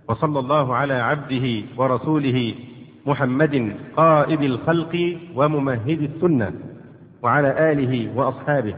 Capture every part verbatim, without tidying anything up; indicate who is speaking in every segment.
Speaker 1: وصلى الله على عبده ورسوله محمد قائد الخلق وممهد السنة وعلى آله وأصحابه.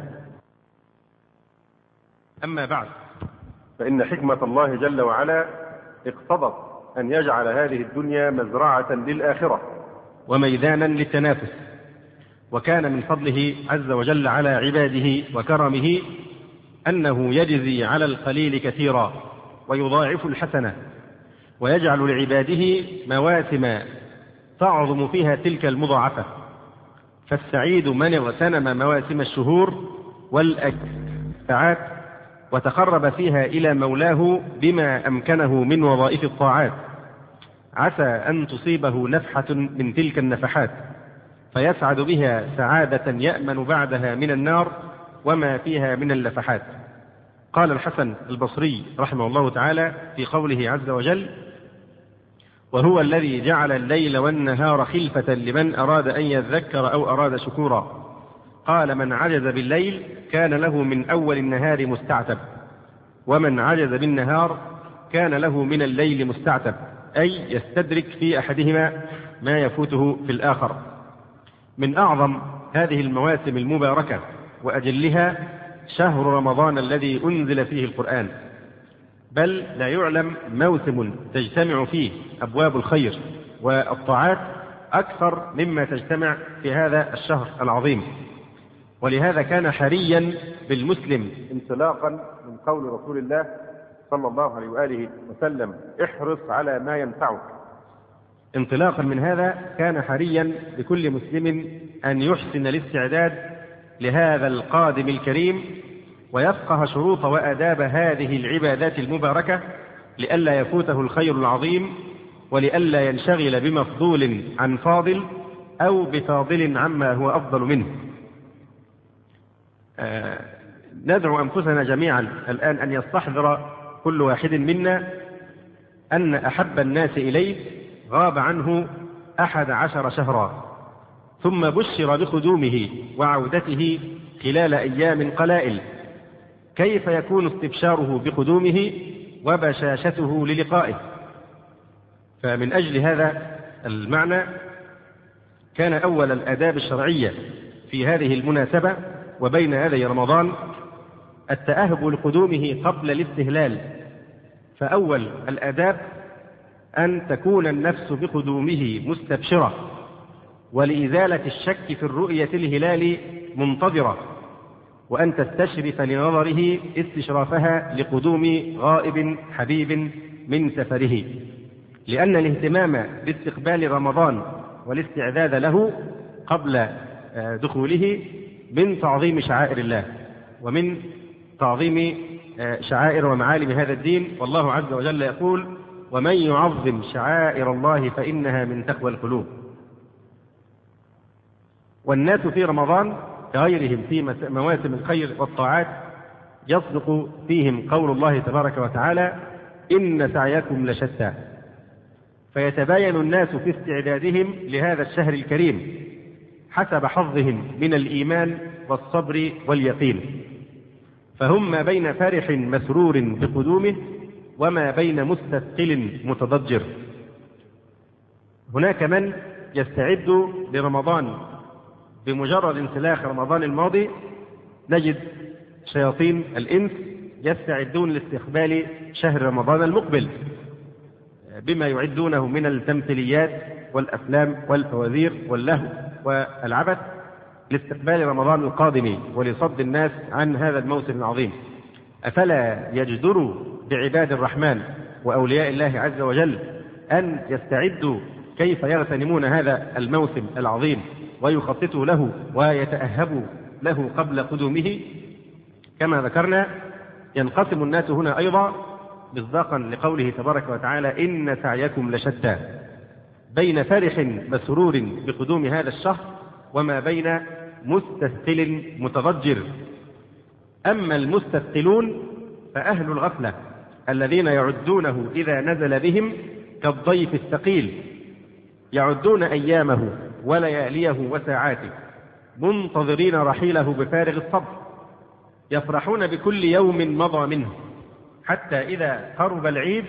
Speaker 1: أما بعد، فإن حكمة الله جل وعلا اقتضت أن يجعل هذه الدنيا مزرعة للآخرة وميدانا للتنافس، وكان من فضله عز وجل على عباده وكرمه أنه يجزي على القليل كثيرا ويضاعف الحسنة، ويجعل لعباده مواسم تعظم فيها تلك المضاعفة. فالسعيد من اغتنم مواسم الشهور والساعات وتقرب فيها إلى مولاه بما أمكنه من وظائف الطاعات، عسى أن تصيبه نفحة من تلك النفحات فيسعد بها سعادة يأمن بعدها من النار وما فيها من اللفحات. قال الحسن البصري رحمه الله تعالى في قوله عز وجل: وهو الذي جعل الليل والنهار خلفة لمن أراد أن يذكر أو أراد شكورا. قال: من عجز بالليل كان له من أول النهار مستعتب، ومن عجز بالنهار كان له من الليل مستعتب، أي يستدرك في أحدهما ما يفوته في الآخر. من أعظم هذه المواسم المباركة وأجلها شهر رمضان الذي أنزل فيه القرآن، بل لا يعلم موسم تجتمع فيه أبواب الخير والطاعات أكثر مما تجتمع في هذا الشهر العظيم. ولهذا كان حريا بالمسلم انطلاقا من قول رسول الله صلى الله عليه وآله وسلم: احرص على ما ينفعك. انطلاقا من هذا كان حريا بكل مسلم أن يحسن الاستعداد لهذا القادم الكريم، ويفقه شروط وآداب هذه العبادات المباركة لئلا يفوته الخير العظيم، ولئلا ينشغل بمفضول عن فاضل أو بفاضل عما هو أفضل منه. آه ندعو أنفسنا جميعا الآن أن يستحضر كل واحد منا أن أحب الناس إليه غاب عنه أحد عشر شهرا، ثم بشر بقدومه وعودته خلال أيام قلائل. كيف يكون استبشاره بقدومه وبشاشته للقائه؟ فمن أجل هذا المعنى كان أول الآداب الشرعية في هذه المناسبة وبين يدي رمضان التأهب لقدومه قبل الاستهلال. فأول الآداب أن تكون النفس بقدومه مستبشرة، ولإزالة الشك في الرؤية الهلال منتظرة، وأن تستشرف لنظره استشرافها لقدوم غائب حبيب من سفره، لأن الاهتمام باستقبال رمضان والاستعداد له قبل دخوله من تعظيم شعائر الله ومن تعظيم شعائر ومعالم هذا الدين. والله عز وجل يقول: ومن يعظم شعائر الله فإنها من تقوى القلوب. والناس في رمضان كغيرهم في مواسم الخير والطاعات يصدق فيهم قول الله تبارك وتعالى: إن سعيكم لشتى. فيتباين الناس في استعدادهم لهذا الشهر الكريم حسب حظهم من الإيمان والصبر واليقين، فهم ما بين فرح مسرور بقدومه وما بين مستثقل متضجر. هناك من يستعد لرمضان بمجرد انسلاخ رمضان الماضي. نجد شياطين الإنس يستعدون لاستقبال شهر رمضان المقبل بما يعدونه من التمثيليات والأفلام والفوازير واللهو والعبث لاستقبال رمضان القادم ولصد الناس عن هذا الموسم العظيم. أفلا يجدر بعباد الرحمن وأولياء الله عز وجل أن يستعدوا كيف يغتنمون هذا الموسم العظيم ويخططوا له ويتأهبوا له قبل قدومه؟ كما ذكرنا ينقسم الناس هنا أيضا مصداقا لقوله تبارك وتعالى: إن سعيكم لشتى، بين فرح مسرور بقدوم هذا الشهر وما بين مستثقل متضجر. أما المستثقلون فأهل الغفلة الذين يعدونه إذا نزل بهم كالضيف الثقيل، يعدون أيامه ولياليه وساعاته منتظرين رحيله بفارغ الصبر، يفرحون بكل يوم مضى منه، حتى إذا قرب العيد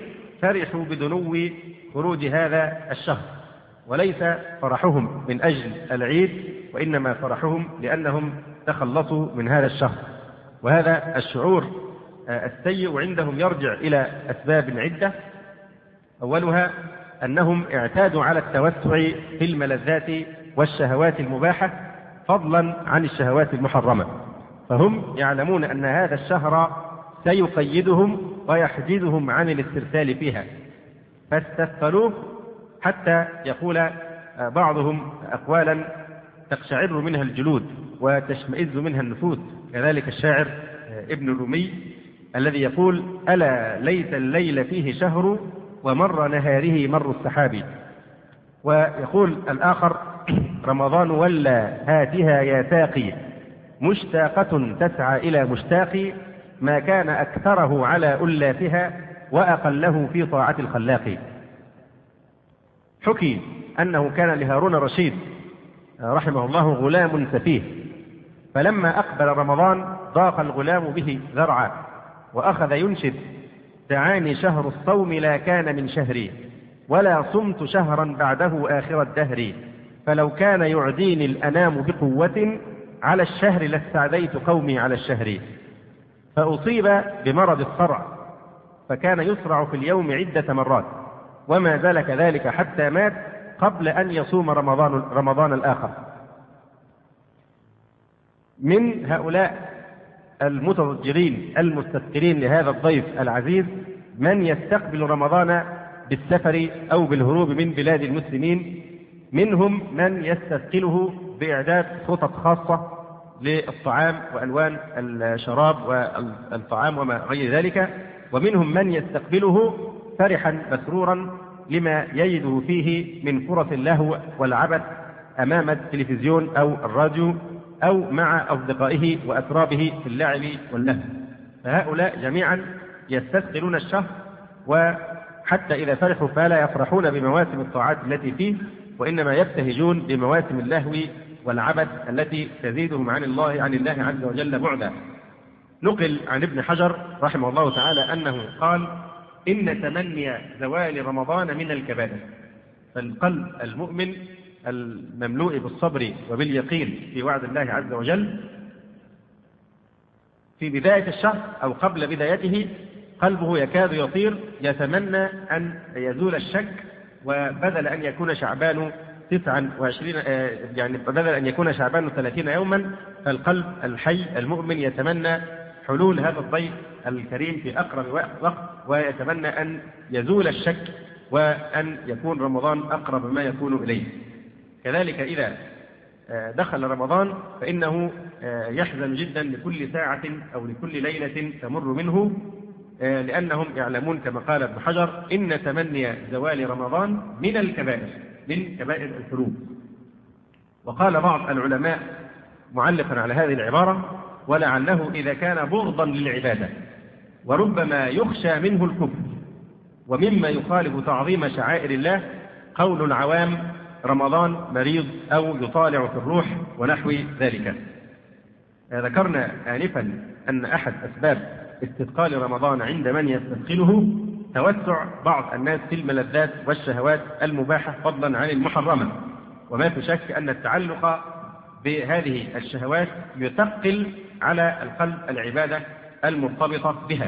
Speaker 1: فرحوا بدنو خروج هذا الشهر، وليس فرحهم من أجل العيد، وإنما فرحهم لأنهم تخلصوا من هذا الشهر. وهذا الشعور السيء عندهم يرجع إلى أسباب عدة. أولها أنهم اعتادوا على التوسع في الملذات والشهوات المباحة فضلا عن الشهوات المحرمة، فهم يعلمون أن هذا الشهر سيقيدهم ويحجزهم عن الاسترسال فيها، فاستثقلوه حتى يقول بعضهم أقوالا تقشعر منها الجلود وتشمئز منها النفوس، كذلك الشاعر ابن الرومي الذي يقول: ألا ليت الليل فيه شهر ومر نهاره مر السحاب. ويقول الآخر: رمضان ولا هاتها يا ساقي، مشتاقة تسعى إلى مشتاق، ما كان أكثره على ألافها وأقله في طاعة الخلاق. حكي أنه كان لهارون الرشيد رحمه الله غلام سفيه، فلما أقبل رمضان ضاق الغلام به ذرعا، وأخذ ينشد: دعاني شهر الصوم لا كان من شهري، ولا صمت شهرا بعده آخر الدهر، فلو كان يعديني الأنام بقوة على الشهر لاستعديت قومي على الشهر. فأصيب بمرض الصرع، فكان يصرع في اليوم عدة مرات، وما زال كذلك حتى مات قبل أن يصوم رمضان, رمضان الآخر. من هؤلاء المتضجرين المستثقلين لهذا الضيف العزيز من يستقبل رمضان بالسفر أو بالهروب من بلاد المسلمين، منهم من يستثقله بإعداد خطط خاصة للطعام وألوان الشراب والطعام وما غير ذلك، ومنهم من يستقبله فرحا مسرورا لما يجده فيه من فرص اللهو والعبث أمام التلفزيون أو الراديو أو مع أصدقائه وأترابه في اللعب واللهو. فهؤلاء جميعا يستثقلون الشهر، وحتى إذا فرحوا فلا يفرحون بمواسم الطاعات التي فيه، وإنما يبتهجون بمواسم اللهو والعبث التي تزيدهم عن الله عن الله عز وجل بعدا. نقل عن ابن حجر رحمه الله تعالى أنه قال: إن تمني زوال رمضان من الكبائر. فالقلب المؤمن المملوء بالصبر وباليقين في وعد الله عز وجل في بداية الشهر أو قبل بدايته قلبه يكاد يطير، يتمنى أن يزول الشك، وبدل أن يكون شعبان تسعا وعشرين يعني بدل أن يكون شعبان ثلاثين يوما، فالقلب الحي المؤمن يتمنى حلول هذا الضيف الكريم في أقرب وقت، ويتمنى أن يزول الشك وأن يكون رمضان أقرب ما يكون إليه. كذلك إذا دخل رمضان فإنه يحزن جدا لكل ساعة أو لكل ليلة تمر منه، لأنهم يعلمون كما قال ابن حجر: إن تمني زوال رمضان من الكبائر، من كبائر الذنوب. وقال بعض العلماء معلقا على هذه العبارة: ولعله إذا كان بغضا للعبادة وربما يخشى منه الكفر، ومما يخالف تعظيم شعائر الله قول العوام: رمضان مريض أو يطالع في الروح ونحو ذلك. ذكرنا آنفا أن أحد أسباب استثقال رمضان عند من يستثقله توسع بعض الناس في الملذات والشهوات المباحة فضلا عن المحرمة، وما في شك أن التعلق بهذه الشهوات يثقل على القلب العبادة المرتبطة بها.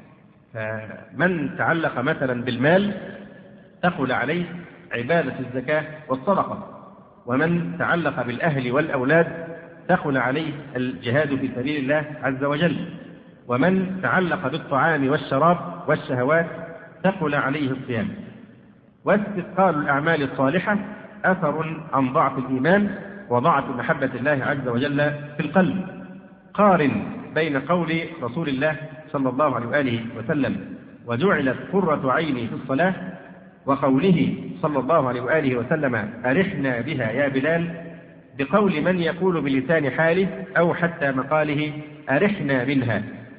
Speaker 1: فمن تعلق مثلا بالمال ثقل عليه عبادة الزكاة والصدقة، ومن تعلق بالأهل والأولاد ثقل عليه الجهاد في سبيل الله عز وجل، ومن تعلق بالطعام والشراب والشهوات ثقل عليه الصيام. واستثقال الأعمال الصالحة أثر عن ضعف الإيمان وضعف محبة الله عز وجل في القلب. قارن بين قول رسول الله صلى الله عليه وآله وسلم: وجعلت قرة عيني في الصلاة، وقوله صلى الله عليه وآله وسلم: أرحنا بها يا بلال، بقول من يقول بلسان حاله أو حتى مقاله: أرحنا منها.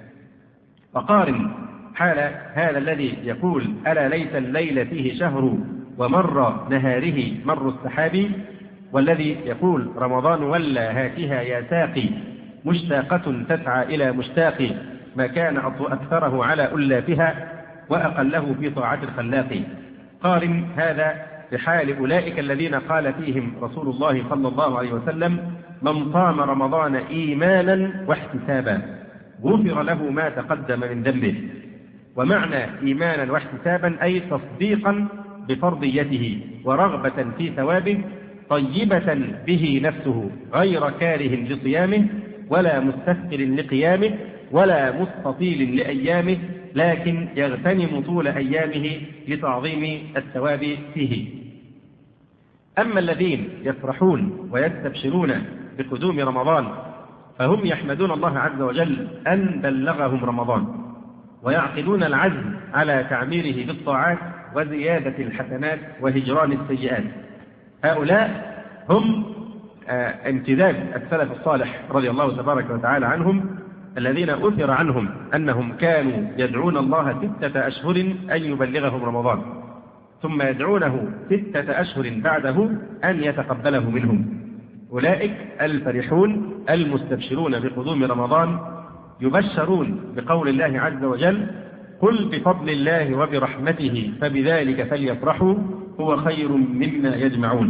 Speaker 1: وقارن حال هذا الذي يقول: ألا ليت الليل فيه شهر ومر نهاره مر السحاب، والذي يقول: رمضان ولا هاتها يا ساقي، مشتاقة تسعى إلى مشتاق، ما كان أكثره على ألافها، وأقله في طاعة الخلاق. قارن هذا بحال أولئك الذين قال فيهم رسول الله صلى الله عليه وسلم: من صام رمضان إيمانا واحتسابا غفر له ما تقدم من ذنبه. ومعنى إيمانا واحتسابا أي تصديقا بفرضيته ورغبة في ثوابه، طيبة به نفسه غير كاره لصيامه ولا مستثقل لقيامه ولا مستطيل لأيامه، لكن يغتنم طول أيامه لتعظيم الثواب فيه. أما الذين يفرحون ويستبشرون بقدوم رمضان فهم يحمدون الله عز وجل أن بلغهم رمضان، ويعقدون العزم على تعميره بالطاعات وزيادة الحسنات وهجران السيئات. هؤلاء هم امتداد السلف الصالح رضي الله تبارك وتعالى عنهم، الذين أثر عنهم أنهم كانوا يدعون الله ستة أشهر أن يبلغهم رمضان، ثم يدعونه ستة أشهر بعده أن يتقبله منهم. أولئك الفرحون المستبشرون بقدوم رمضان يبشرون بقول الله عز وجل: قل بفضل الله وبرحمته فبذلك فليفرحوا هو خير مما يجمعون.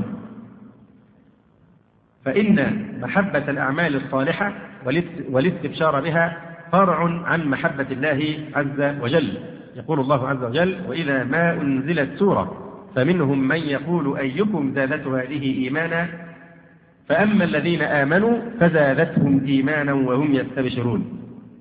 Speaker 1: فإن محبة الأعمال الصالحة والاستبشار بها فرع عن محبة الله عز وجل. يقول الله عز وجل: وإذا ما أنزلت سورة فمنهم من يقول أيكم زادته هذه إيمانا فأما الذين آمنوا فزادتهم إيمانا وهم يستبشرون.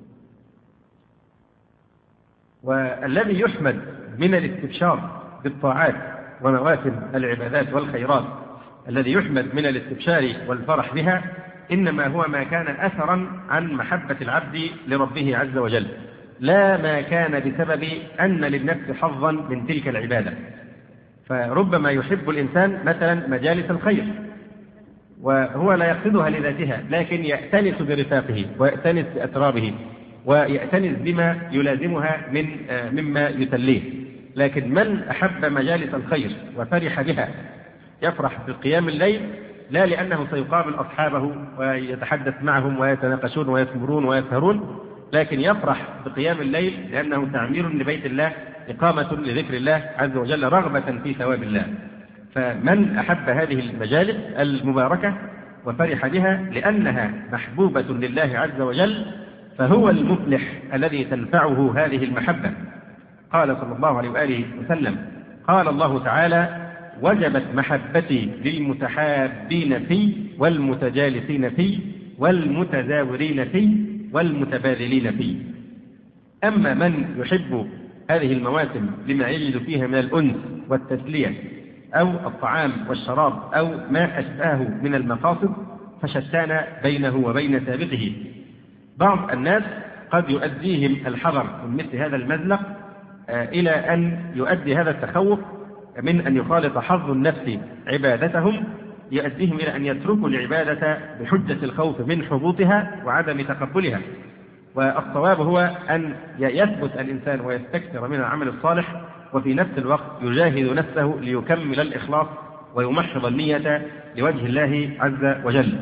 Speaker 1: والذي يحمد من الاستبشار بالطاعات ونوافل العبادات والخيرات، الذي يحمد من الاستبشار والفرح بها، إنما هو ما كان أثرا عن محبة العبد لربه عز وجل، لا ما كان بسبب أن للنفس حظا من تلك العبادة. فربما يحب الإنسان مثلا مجالس الخير وهو لا يقصدها لذاتها، لكن يأتنس برفاقه ويأتنس بأترابه ويأتنس بما يلازمها من مما يتليه. لكن من أحب مجالس الخير وفرح بها يفرح بقيام الليل، لا لأنه سيقابل أصحابه ويتحدث معهم ويتناقشون ويثمرون ويسهرون، لكن يفرح بقيام الليل لأنه تعمير لبيت الله، إقامة لذكر الله عز وجل، رغبة في ثواب الله. فمن أحب هذه المجالس المباركة وفرح بها لأنها محبوبة لله عز وجل فهو المفلح الذي تنفعه هذه المحبة. قال صلى الله عليه وآله وسلم: قال الله تعالى: وجبت محبتي للمتحابين في والمتجالسين في والمتزاورين في والمتبادلين في. أما من يحب هذه المواسم لما يجد فيها من الأنس والتسلية أو الطعام والشراب أو ما أشبهه من المقاصد فشتان بينه وبين سابقه. بعض الناس قد يؤديهم الحذر من مثل هذا المزلق إلى أن يؤدي هذا التخوف من أن يخالط حظ النفس عبادتهم، يؤديهم إلى أن يتركوا العبادة بحجة الخوف من حبوطها وعدم تقبلها. والصواب هو أن يثبت الإنسان ويستكثر من العمل الصالح، وفي نفس الوقت يجاهد نفسه ليكمل الإخلاص ويمحض النية لوجه الله عز وجل.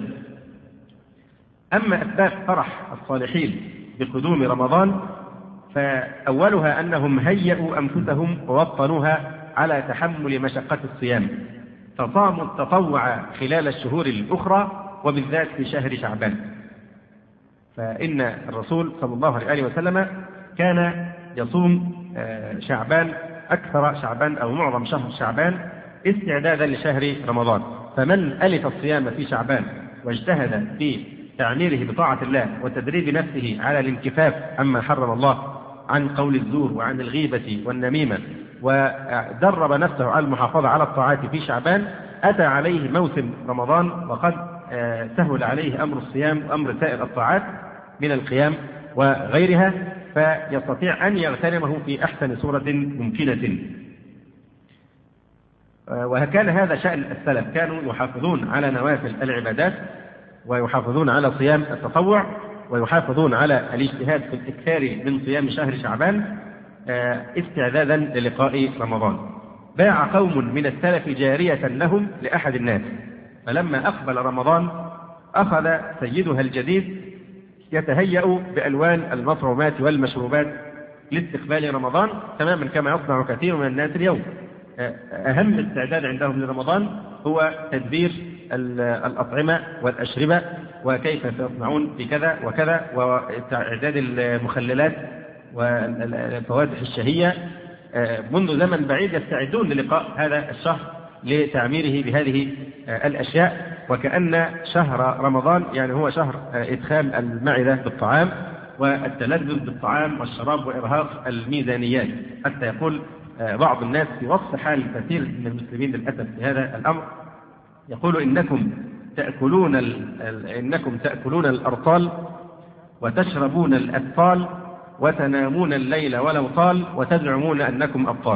Speaker 1: أما أسباب فرح الصالحين بقدوم رمضان فأولها أنهم هيئوا أنفسهم ووطنوها على تحمل مشقة الصيام، فصاموا التطوع خلال الشهور الأخرى وبالذات في شهر شعبان. فإن الرسول صلى الله عليه وسلم كان يصوم شعبان أكثر شعبان أو معظم شهر شعبان استعدادا لشهر رمضان. فمن ألف الصيام في شعبان واجتهد في تعميره بطاعة الله وتدريب نفسه على الانكفاف عما حرم الله عن قول الزور وعن الغيبة والنميمة، ودرب نفسه على المحافظة على الطاعات في شعبان، أتى عليه موسم رمضان وقد سهل عليه أمر الصيام وأمر سائر الطاعات من القيام وغيرها، فيستطيع أن يغتنمه في أحسن صورة ممكنة. وكان هذا شأن السلف، كانوا يحافظون على نوافل العبادات ويحافظون على صيام التطوع ويحافظون على الاجتهاد في الإكثار من صيام شهر شعبان استعدادا للقاء رمضان. باع قوم من السلف جارية لهم لأحد الناس، فلما أقبل رمضان أخذ سيدها الجديد يتهيأ بألوان المطعومات والمشروبات لاستقبال رمضان تماما كما يصنع كثير من الناس اليوم. أهم استعداد عندهم لرمضان هو تدبير الأطعمة والأشربة، وكيف يصنعون في كذا وكذا، وإعداد المخللات والفواتح الشهية. منذ زمن بعيد يستعدون للقاء هذا الشهر لتعميره بهذه الأشياء، وكأن شهر رمضان يعني هو شهر إدخال المعدة بالطعام والتلذذ بالطعام والشراب وإرهاق الميزانيات، حتى يقول بعض الناس في وصف حال كثير من المسلمين للأسف في هذا الأمر، يقول إنكم تأكلون إنكم تأكلون الأرطال وتشربون الأطفال وتنامون الليل ولو طال وتزعمون أنكم أبطال.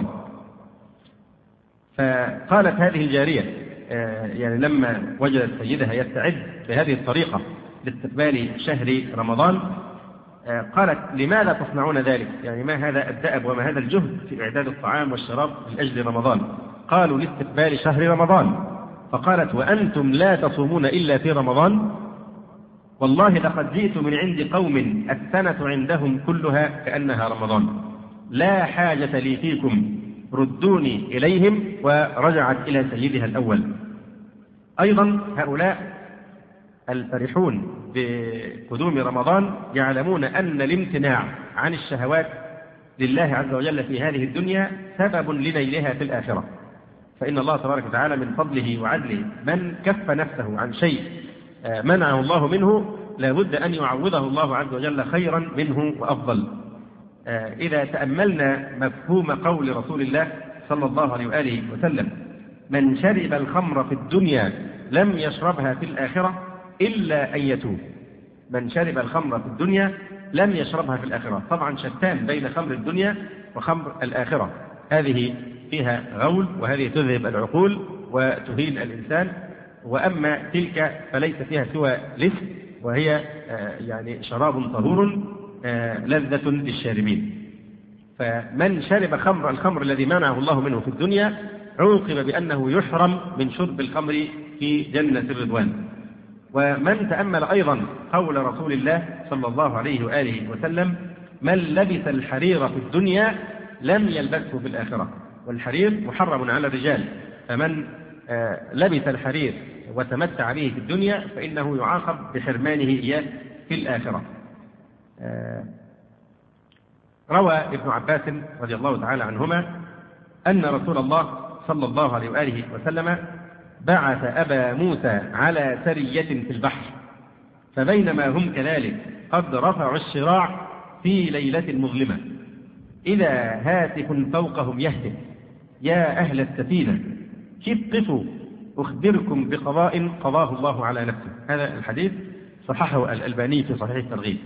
Speaker 1: فقالت هذه الجارية يعني لما وجدت سيدها يستعد بهذه الطريقة لاستقبال شهر رمضان، قالت لماذا تصنعون ذلك؟ يعني ما هذا الدأب وما هذا الجهد في إعداد الطعام والشراب من أجل رمضان؟ قالوا لاستقبال شهر رمضان. فقالت وأنتم لا تصومون إلا في رمضان؟ والله لقد جئت من عند قوم السنة عندهم كلها كأنها رمضان، لا حاجة لي فيكم، ردوني إليهم. ورجعت إلى سيدها الأول. أيضا هؤلاء الفرحون بقدوم رمضان يعلمون أن الامتناع عن الشهوات لله عز وجل في هذه الدنيا سبب لنيلها في الآخرة، فإن الله تبارك وتعالى من فضله وعدله من كف نفسه عن شيء منعه الله منه لابد أن يعوضه الله عز وجل خيرا منه وأفضل. إذا تأملنا مفهوم قول رسول الله صلى الله عليه وآله وسلم من شرب الخمر في الدنيا لم يشربها في الآخرة إلا أن يتوب. من شرب الخمر في الدنيا لم يشربها في الآخرة. طبعا شتان بين خمر الدنيا وخمر الآخرة، هذه فيها غول وهذه تذهب العقول وتهين الإنسان، وأما تلك فليس فيها سوى لث، وهي يعني شراب طهور لذة للشاربين. فمن شرب خمر الخمر الذي منعه الله منه في الدنيا عوقب بأنه يحرم من شرب الخمر في جنة الرضوان. ومن تأمل أيضا قول رسول الله صلى الله عليه وآله وسلم من لبس الحرير في الدنيا لم يلبسه في الآخرة، والحرير محرم على الرجال، فمن لبس الحرير وتمتع به في الدنيا فإنه يعاقب بحرمانه إياه في الآخرة. روى ابن عباس رضي الله تعالى عنهما أن رسول الله صلى الله عليه وآله وسلم بعث أبا موسى على سرية في البحر، فبينما هم كذلك قد رفعوا الشراع في ليلة مظلمة إذا هاتف فوقهم يهتف يا أهل السفينة قفوا أخبركم بقضاء قضاه الله على نفسه. هذا الحديث صححه الألباني في صحيح الترغيب.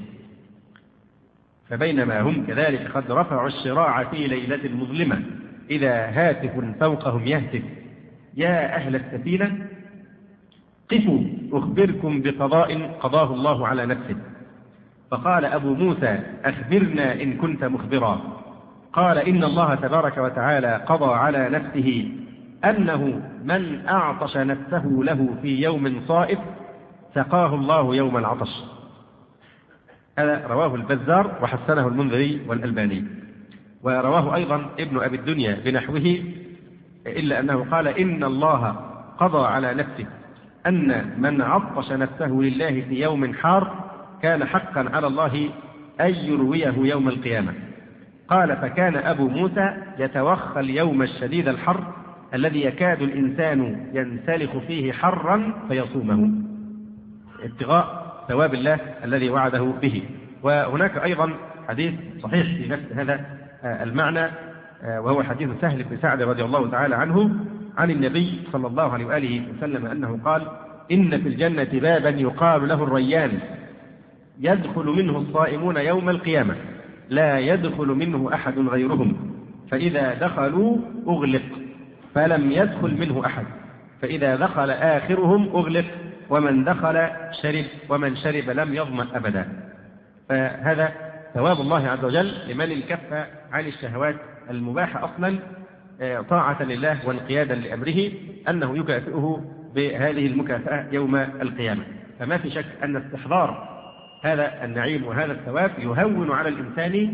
Speaker 1: فبينما هم كذلك قد رفعوا الشراع في ليلة مظلمة إذا هاتف فوقهم يهتف يا أهل السفينة قفوا أخبركم بقضاء قضاه الله على نفسه. فقال أبو موسى أخبرنا إن كنت مخبرا. قال إن الله تبارك وتعالى قضى على نفسه أنه من أعطش نفسه له في يوم صائف سقاه الله يوم العطش. هذا رواه البزار وحسنه المنذري والألباني، ورواه أيضا ابن أبي الدنيا بنحوه، إلا أنه قال إن الله قضى على نفسه أن من عطش نفسه لله في يوم حار كان حقا على الله أن يرويه يوم القيامة. قال فكان أبو موسى يتوخى اليوم الشديد الحر الذي يكاد الإنسان ينسلخ فيه حرا فيصومه ابتغاء ثواب الله الذي وعده به. وهناك أيضا حديث صحيح في نفس هذا المعنى، وهو حديث سهل بن سعد رضي الله تعالى عنه عن النبي صلى الله عليه وآله وسلم أنه قال إن في الجنة بابا يقال له الريان يدخل منه الصائمون يوم القيامة لا يدخل منه أحد غيرهم، فإذا دخلوا أغلق فلم يدخل منه أحد، فإذا دخل آخرهم أغلق ومن دخل شرب ومن شرب لم يظمأ أبدا. فهذا ثواب الله عز وجل لمن انكف عن الشهوات المباحة أصلا طاعة لله وانقيادا لأمره، أنه يكافئه بهذه المكافأة يوم القيامة. فما في شك أن استحضار هذا النعيم وهذا الثواب يهون على الإنسان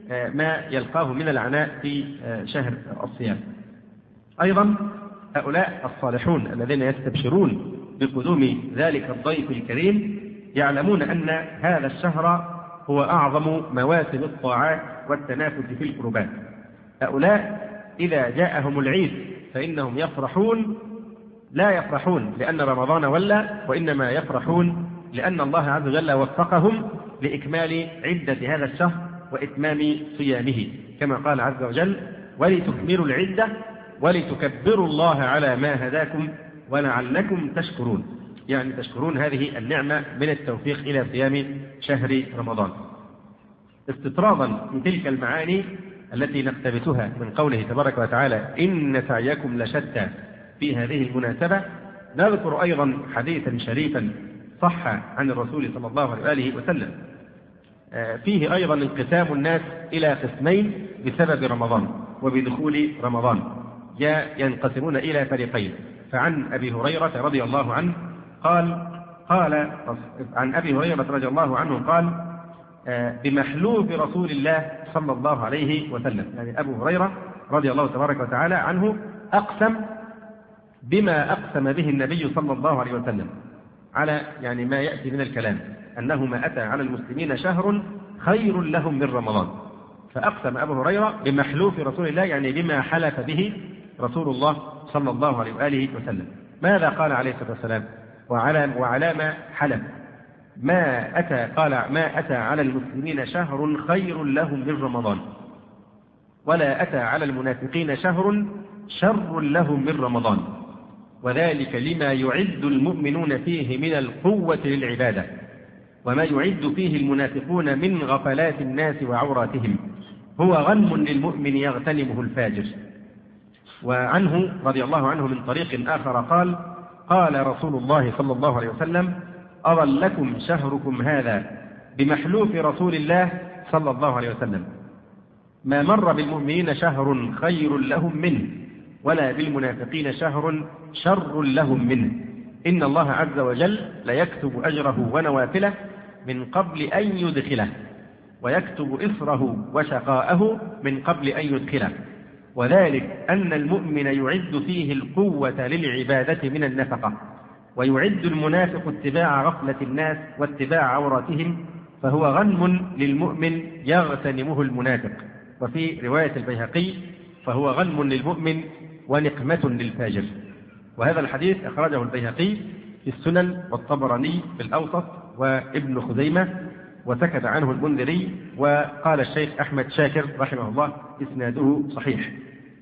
Speaker 1: ما يلقاه من العناء في شهر الصيام. أيضا هؤلاء الصالحون الذين يستبشرون بقدوم ذلك الضيف الكريم يعلمون أن هذا الشهر هو أعظم مواسم الطاعات والتنافس في القربات. هؤلاء إذا جاءهم العيد فإنهم يفرحون، لا يفرحون لأن رمضان ولى، وإنما يفرحون لأن الله عز وجل وفقهم لإكمال عدة هذا الشهر وإتمام صيامه، كما قال عز وجل: ولتكملوا العدة ولتكبروا الله على ما هداكم ولعلكم تشكرون، يعني تشكرون هذه النعمة من التوفيق إلى صيام شهر رمضان. استطرادا من تلك المعاني التي نقتبسها من قوله تبارك وتعالى: إن سعيكم لشتى في هذه المناسبة، نذكر أيضا حديثا شريفا صح عن الرسول صلى الله عليه وآله وسلم فيه أيضا انقسام الناس إلى قسمين بسبب رمضان وبدخول رمضان، ينقسمون إلى فريقين. فعن أبي هريرة رضي الله عنه قال قال عن أبي هريرة رضي الله عنه قال بمحلوف رسول الله صلى الله عليه وسلم، يعني أبو هريرة رضي الله تبارك وتعالى عنه أقسم بما أقسم به النبي صلى الله عليه وسلم على يعني ما يأتي من الكلام، أنه ما أتى على المسلمين شهر خير لهم من رمضان. فأقسم أبو هريرة بمحلوف رسول الله، يعني بما حلف به رسول الله صلى الله عليه وآله وسلم. ماذا قال عليه الصلاة والسلام وعلى, وعلى ما حلف؟ ما أتى قال: ما أتى على المسلمين شهر خير لهم من رمضان، ولا أتى على المنافقين شهر شر لهم من رمضان، وذلك لما يعد المؤمنون فيه من القوة للعبادة، وما يعد فيه المنافقون من غفلات الناس وعوراتهم، هو غنم للمؤمن يغتنمه الفاجر. وعنه رضي الله عنه من طريق آخر قال: قال رسول الله صلى الله عليه وسلم: أظلكم شهركم هذا بمحلوف رسول الله صلى الله عليه وسلم، ما مر بالمؤمنين شهر خير لهم منه، ولا بالمنافقين شهر شر لهم منه، إن الله عز وجل ليكتب أجره ونوافله من قبل أن يدخله، ويكتب إثره وشقاءه من قبل أن يدخله، وذلك أن المؤمن يعد فيه القوة للعبادة من النفقة، ويعد المنافق اتباع غفلة الناس واتباع عوراتهم، فهو غنم للمؤمن يغتنمه المنافق. وفي رواية البيهقي: فهو غنم للمؤمن ونقمة للفاجر. وهذا الحديث أخرجه البيهقي في السنن، والطبراني في الأوسط، وابن خزيمة، وسكت عنه المنذري، وقال الشيخ أحمد شاكر رحمه الله: إسناده صحيح.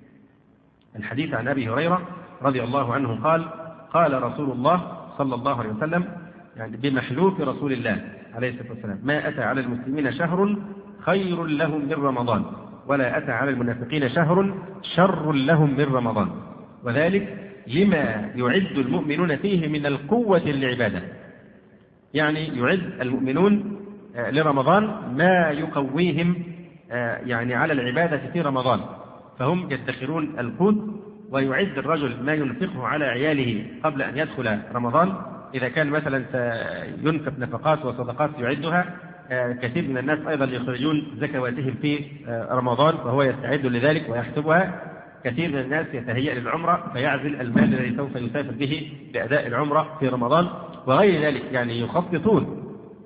Speaker 1: الحديث عن أبي هريرة رضي الله عنه قال: قال رسول الله صلى الله عليه وسلم، يعني بمحلوف رسول الله عليه الصلاة والسلام: ما أتى على المسلمين شهر خير لهم من رمضان، ولا أتى على المنافقين شهر شر لهم من رمضان، وذلك لما يعد المؤمنون فيه من القوة للعبادة، يعني يعد المؤمنون لرمضان ما يقويهم يعني على العبادة في رمضان، فهم يدخرون القوت، ويعد الرجل ما ينفقه على عياله قبل أن يدخل رمضان. إذا كان مثلا سينفق نفقات وصدقات يعدها، كثير من الناس أيضا يخرجون زكواتهم في رمضان، فهو يستعد لذلك ويحسبها. كثير من الناس يتهيأ للعمرة فيعزل المال الذي سوف يسافر به لأداء العمرة في رمضان وغير ذلك، يعني يخططون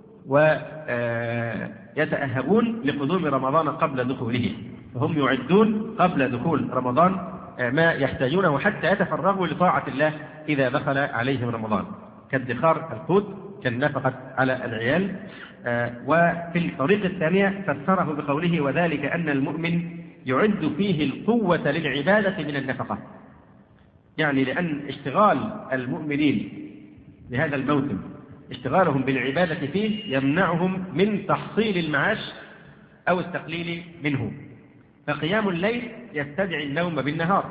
Speaker 1: ويتأهبون لقدوم رمضان قبل دخوله، فهم يعدون قبل دخول رمضان ما يحتاجونه حتى يتفرغوا لطاعة الله إذا دخل عليهم رمضان، كادخار القوت، كالنفقة على العيال. وفي الطريقة الثانية فسره بقوله: وذلك أن المؤمن يعد فيه القوة للعبادة من النفقة، يعني لأن اشتغال المؤمنين بهذا الموسم، اشتغالهم بالعبادة فيه، يمنعهم من تحصيل المعاش أو التقليل منه، فقيام الليل يستدعي النوم بالنهار،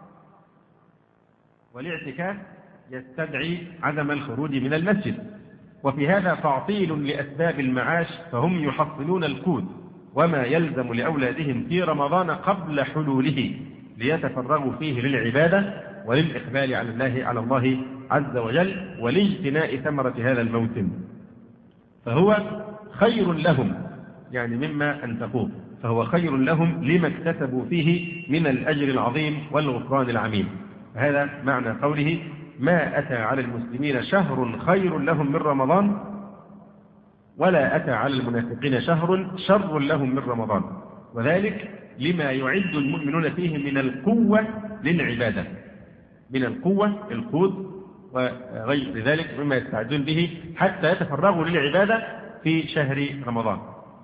Speaker 1: والاعتكاف يستدعي عدم الخروج من المسجد، وفي هذا تعطيل لأسباب المعاش، فهم يحصلون القوت وما يلزم لأولادهم في رمضان قبل حلوله ليتفرغوا فيه للعبادة وللإقبال على الله على الله عز وجل ولاجتناء ثمرة هذا الموسم، فهو خير لهم يعني مما أنفقوه. فهو خير لهم لما اكتسبوا فيه من الأجر العظيم والغفران العميم. هذا معنى قوله ما أتى على المسلمين شهر خير لهم من رمضان ولا أتى على المنافقين شهر شر لهم من رمضان، وذلك لما يعد المؤمنون فيه من القوة للعبادة، من القوة القود وغير ذلك مما يستعدون به حتى يتفرغوا للعبادة في شهر رمضان.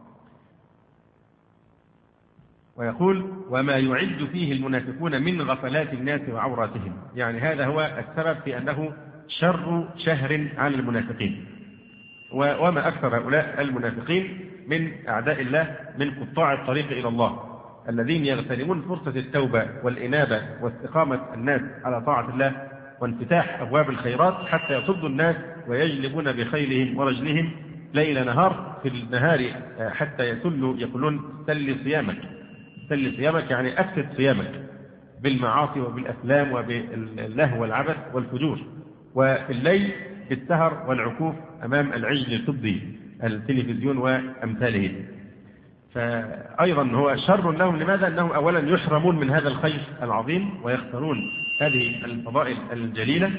Speaker 1: ويقول وما يعد فيه المنافقون من غفلات الناس وعوراتهم، يعني هذا هو السبب في أنه شر شهر على المنافقين. وما أكثر هؤلاء المنافقين من أعداء الله من قطاع الطريق إلى الله الذين يغتنمون فرصة التوبة والإنابة واستقامة الناس على طاعة الله وانفتاح أبواب الخيرات حتى يصدوا الناس ويجلبون بخيلهم ورجلهم ليل نهار في النهار حتى يسلوا، يقولون سل صيامك، سل صيامك يعني أفسد صيامك بالمعاصي وبالأفلام وباللهو والعبث والفجور، وفي الليل بالسهر والعكوف أمام العجل الفضي التلفزيون وأمثاله. فأيضا هو شر لهم. لماذا؟ أنهم أولا يحرمون من هذا الخير العظيم ويخسرون هذه الفضائل الجليلة،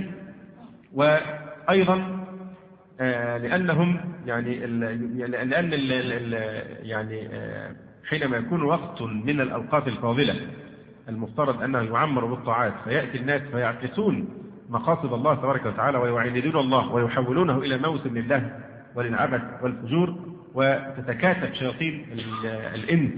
Speaker 1: وأيضا لأنهم يعني لأن يعني حينما يكون وقت من الأوقات الفاضلة المفترض أنه يعمر بالطاعات فيأتي الناس فيعكسون مقاصد الله تبارك وتعالى ويعاندون الله ويحولونه إلى موسم لله وللعبث والفجور، وتتكاتف شياطين الإنس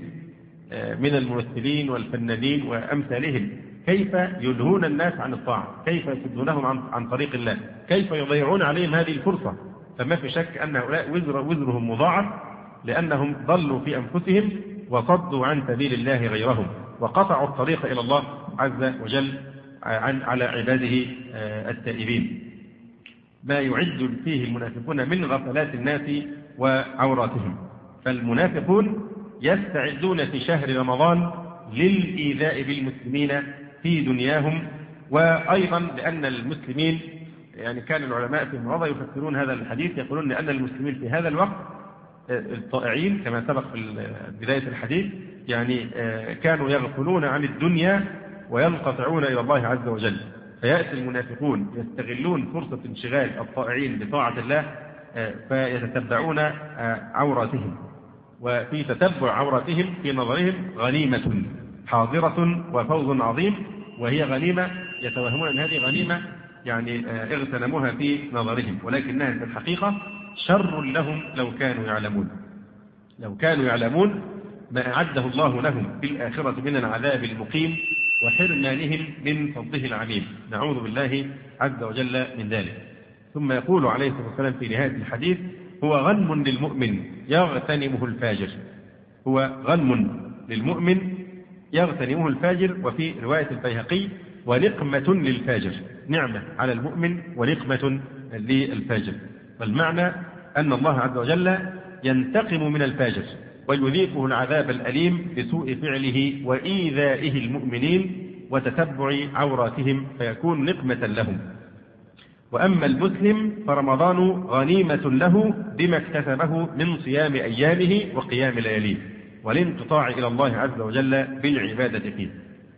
Speaker 1: من الممثلين والفنانين وأمثالهم كيف يلهون الناس عن الطاعة، كيف يسدونهم عن, عن طريق الله، كيف يضيعون عليهم هذه الفرصة. فما في شك أن هؤلاء وزر وزرهم مضاعف لأنهم ضلوا في أنفسهم وصدوا عن سبيل الله غيرهم وقطعوا الطريق إلى الله عز وجل عن على عباده التائبين. ما يعد فيه المنافقون من غفلات الناس وعوراتهم. فالمنافقون يستعدون في شهر رمضان للإيذاء بالمسلمين في دنياهم، وأيضا لأن المسلمين يعني كان العلماء في الماضي يفسرون هذا الحديث يقولون لأن المسلمين في هذا الوقت الطائعين كما سبق في بداية الحديث يعني كانوا يغفلون عن الدنيا وينقطعون إلى الله عز وجل، فيأتي المنافقون يستغلون فرصة انشغال الطائعين بطاعة الله فيتتبعون عوراتهم، وفي تتبع عوراتهم في نظرهم غنيمة حاضرة وفوز عظيم، وهي غنيمة يتوهمون أن هذه غنيمة يعني اغتنموها في نظرهم، ولكنها في الحقيقة شر لهم لو كانوا يعلمون. لو كانوا يعلمون ما أعده الله لهم في الآخرة من العذاب المقيم وحرمانهم من فضله العميم، نعوذ بالله عز وجل من ذلك. ثم يقول عليه الصلاة والسلام في نهاية الحديث هو غنم للمؤمن يغتنمه الفاجر، هو غنم للمؤمن يغتنمه الفاجر، وفي رواية البيهقي ونقمة للفاجر، نعمة على المؤمن ونقمة للفاجر. والمعنى أن الله عز وجل ينتقم من الفاجر ويذيقه العذاب الأليم بسوء فعله وإيذائه المؤمنين وتتبع عوراتهم فيكون نقمة لهم. وأما المسلم فرمضان غنيمة له بما اكتسبه من صيام أيامه وقيام لياليه والانقطاع إلى الله عز وجل بالعبادة فيه.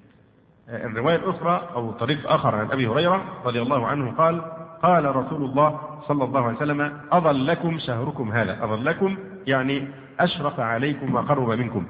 Speaker 1: الرواية الأخرى أو طريق آخر عن أبي هريرة رضي الله عنه قال قال رسول الله صلى الله عليه وسلم أظلكم شهركم هذا، أظلكم يعني أشرف عليكم وقرب منكم،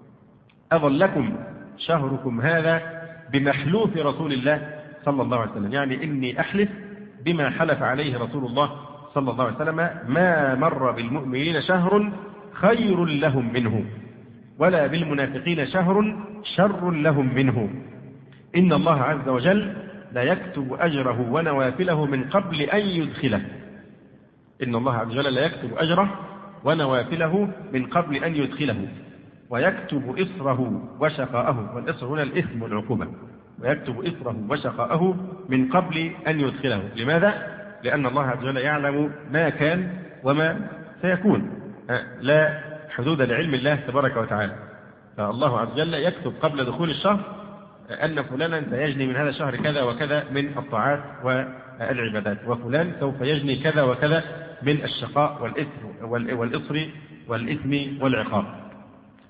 Speaker 1: أظلكم شهركم هذا بمحلوف رسول الله صلى الله عليه وسلم، يعني إني أحلف بما حلف عليه رسول الله صلى الله عليه وسلم ما مر بالمؤمنين شهر خير لهم منه ولا بالمنافقين شهر شر لهم منه، إن الله عز وجل لا يكتب أجره ونوافله من قبل أن يدخله، إن الله عز وجل لا يكتب أجره ونوافله من قبل أن يدخله، ويكتب إصره وشقاءه، والإصر هنا الإثم والعقوبة، ويكتب إصره وشقاءه من قبل أن يدخله. لماذا؟ لأن الله عز وجل يعلم ما كان وما سيكون، لا حدود لعلم الله تبارك وتعالى. فالله عز وجل يكتب قبل دخول الشهر أن فلانا سيجني من هذا الشهر كذا وكذا من الطاعات والعبادات، وفلان سوف يجني كذا وكذا من الشقاء والإثم والإصر والإثم والعقاب.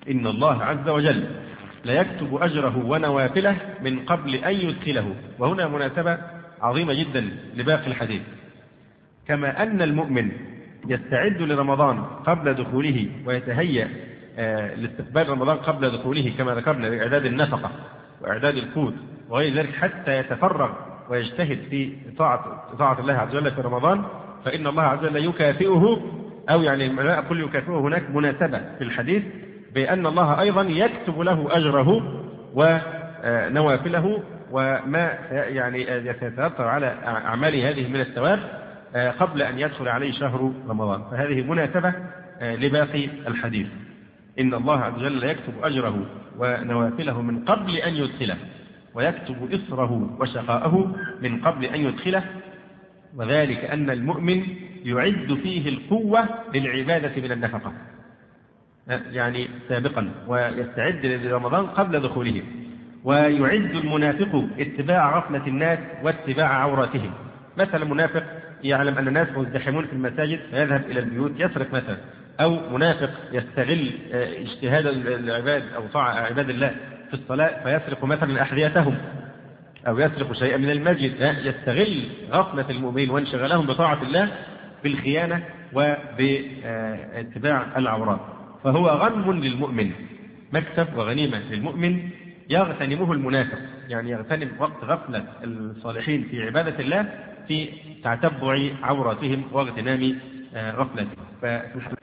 Speaker 1: إن الله عز وجل لا يكتب أجره ونوافله من قبل أن يدخله. وهنا مناسبة عظيمة جدا لباقي الحديث. كما أن المؤمن يستعد لرمضان قبل دخوله ويتهيأ لاستقبال رمضان قبل دخوله كما ذكرنا لإعداد النفقة وإعداد القوت وغير ذلك حتى يتفرغ ويجتهد في طاعة طاعة الله عز وجل في رمضان، فإن الله عز وجل يكافئه، أو يعني العلماء كل يكافئه. هناك مناسبة في الحديث بأن الله أيضا يكتب له أجره ونوافله وما يعني يترتب على أعماله هذه من الثواب قبل أن يدخل عليه شهر رمضان. فهذه مناسبة لباقي الحديث. إن الله عز وجل يكتب أجره ونوافله من قبل أن يدخله، ويكتب إصره وشقاءه من قبل أن يدخله، وذلك أن المؤمن يعد فيه القوة للعبادة من النفقة يعني سابقا، ويستعد لرمضان قبل دخوله. ويعد المنافق اتباع غفلة الناس واتباع عوراتهم. مثلا منافق يعلم أن الناس مزدحمون في المساجد فيذهب إلى البيوت يسرق مثلا، أو منافق يستغل اجتهاد العباد أو طاعة عباد الله في الصلاة فيسرق مثلا أحذيتهم أو يسرق شيئا من المسجد، يستغل غفلة المؤمنين وانشغالهم بطاعة الله بالخيانة وباتباع العورات. فهو غنم للمؤمن، مكسب وغنيمة للمؤمن يغتنمه المنافق، يعني يغتنم وقت غفلة الصالحين في عبادة الله في تتبع عوراتهم واغتنام غفلتهم.